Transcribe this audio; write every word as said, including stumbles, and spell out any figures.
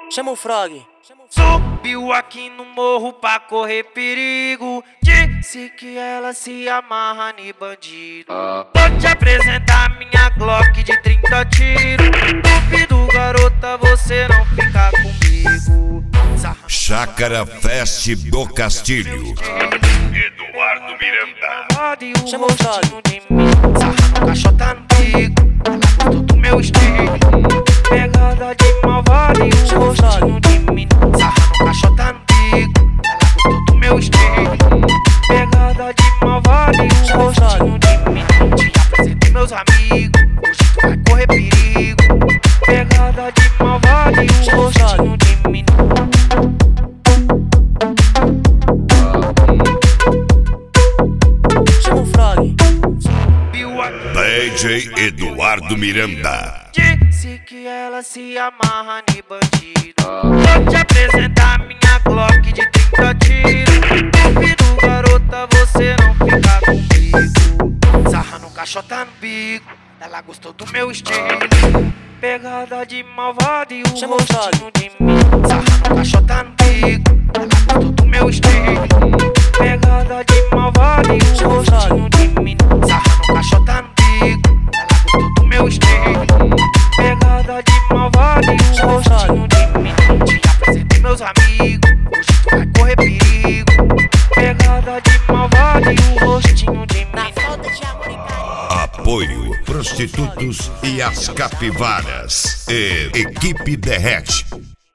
Chama o Frog. Subiu aqui no morro pra correr perigo. Disse que ela se amarra em bandido. Vou te apresentar minha Glock de trinta tiros. Duvido, garota, você não ficar comigo. Chácara Fest do Castilho. Eduardo Miranda. Chama o Frog. Sarrando caixota no bico. Ela gostou do meu estilo. Pegada de malvado e Chama o um Frog. rostinho de mim. Sarrando caixota no bico. Ela gostou do meu estilo. Pegada de malvado e um Chama o rostinho de mim. Te apresentei meus amigos. Hoje tu vai correr perigo. Pegada de malvado e um Chama o rostinho de mim. Chama o Frog. Viu a D J Eduardo Miranda. Disse que ela se amarra em bandido. Vou te apresentar minha Glock de trinta tiros. Duvido, garota, você não ficar comigo. Sarrando caixota no bico. Ela gostou do meu estilo. Pegada de malvado e um Chama o rostinho de mim. Sarrando caixota no bico. Ela gostou do meu estilo. Pegada de malvado e um Chama o rostinho de mim. Sarrando caixota no bico. Ela gostou do meu estilo. Pegada de malvado e um Chama o rostinho de mim. Te apresentei meus amigos. Hoje tu vai correr perigo. Pegada de malvado e um rostinho de mim. Na falta de amor e carinho. Apoio Prostitutos e as Capivaras. E Equipe Derrete.